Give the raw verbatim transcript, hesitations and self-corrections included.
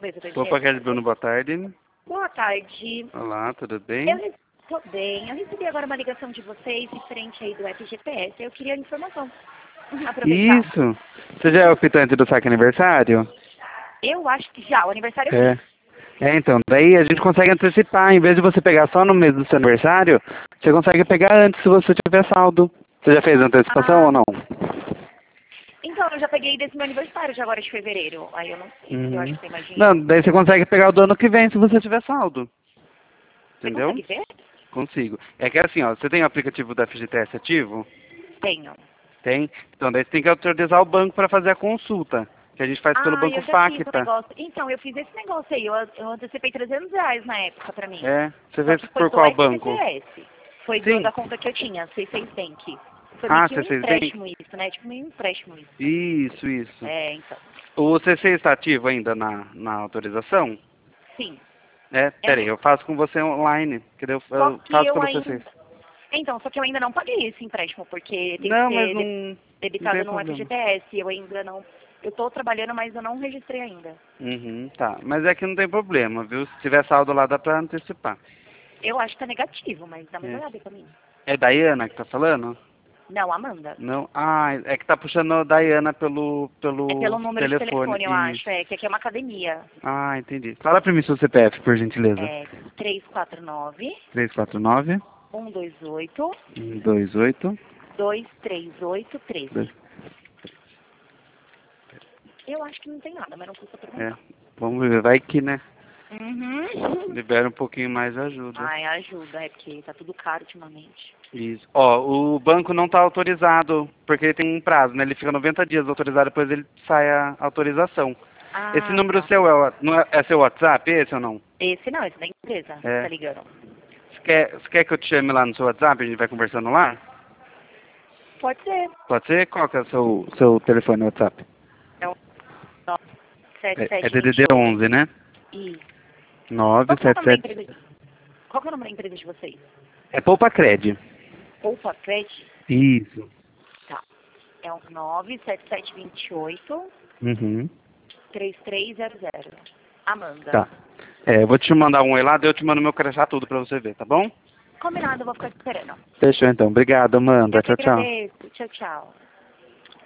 coisa do Opa, dinheiro? Bruno, boa tarde. Boa tarde. Olá, tudo bem? Eu estou bem. Eu recebi agora uma ligação de vocês referente aí do F G T S. Eu queria informação. Aproveitar. Isso. Você já é o pitante do saque aniversário? Eu acho que já. O aniversário eu É. fiz. É, então, daí a gente consegue antecipar. Em vez de você pegar só no mês do seu aniversário, você consegue pegar antes se você tiver saldo. Você já fez a antecipação Ah, ou não? então, eu já peguei desse meu aniversário de agora de fevereiro. Aí eu não sei. Eu acho Uhum. que você imagina. Não, daí você consegue pegar o do ano que vem se você tiver saldo. Você Entendeu? consegue ver? Consigo. É que assim, ó, você tem o aplicativo da F G T S ativo? Tenho. Tem? Então daí você tem que autorizar o banco para fazer a consulta, que a gente faz pelo Ah, Banco eu já fiz o Facta. negócio. Então, eu fiz esse negócio aí. Eu, eu antecipei trezentos reais na época pra mim. É, você Só vê que foi por do qual banco? F G T S. Foi do, Sim. da conta que eu tinha, C seis Bank. Foi meio Ah, que um C seis Bank? empréstimo isso, né? Tipo, meio um empréstimo isso. Isso, isso. É, então. O C C está ativo ainda na, na autorização? Sim. É, É peraí, mesmo. eu faço com você online, que eu, Só eu que faço eu pelo ainda... C C. Então, só que eu ainda não paguei esse empréstimo, porque tem que Não, mas ser não, de- não debitado tem no problema. F G T S. Eu ainda não... Eu tô trabalhando, mas eu não registrei ainda. Uhum, tá. Mas é que não tem problema, viu? Se tiver saldo lá, dá pra antecipar. Eu acho que tá negativo, mas dá uma É. olhada pra mim. É Daiana que tá falando? Não, Amanda. Não? Ah, é que tá puxando a Daiana pelo, É pelo pelo número de telefone. telefone, eu Isso. acho. É, que aqui é uma academia. Ah, entendi. Fala pra mim seu C P F, por gentileza. É três quatro nove, três quatro nove, um dois oito, um dois oito, dois três oito três. dois. Eu acho que não tem nada, mas não custa É, perguntar. vamos ver, vai que, né? Uhum. Libera um pouquinho mais ajuda. Ai, ajuda, é porque tá tudo caro ultimamente. Isso. Ó, o banco não tá autorizado, porque ele tem um prazo, né? Ele fica noventa dias autorizado, depois ele sai a autorização. Esse Ah, número tá. seu é, o- não é, é seu WhatsApp, esse ou não? Esse não, esse da empresa, É. tá ligando? Você quer, você quer que eu te chame lá no seu WhatsApp, a gente vai conversando lá? Pode ser. Pode ser? Qual que é o seu, seu telefone no WhatsApp? É o nove sete É, é sete D D dois D oito. onze, né? Isso. nove Qual que é o sete nome da sete. empresa? Qual que é o nome da empresa de vocês? É Poupa Cred. Poupa Credit? Isso. Tá. É o nove sete sete dois oito, Uhum. três três zero zero. Amanda. Tá. É, eu vou te mandar um oi lá, daí eu te mando meu crachá tudo pra você ver, tá bom? Combinado, eu vou ficar esperando. Fechou então. Obrigado, Amanda. Eu que Tchau, tchau. agradeço. Tchau, tchau.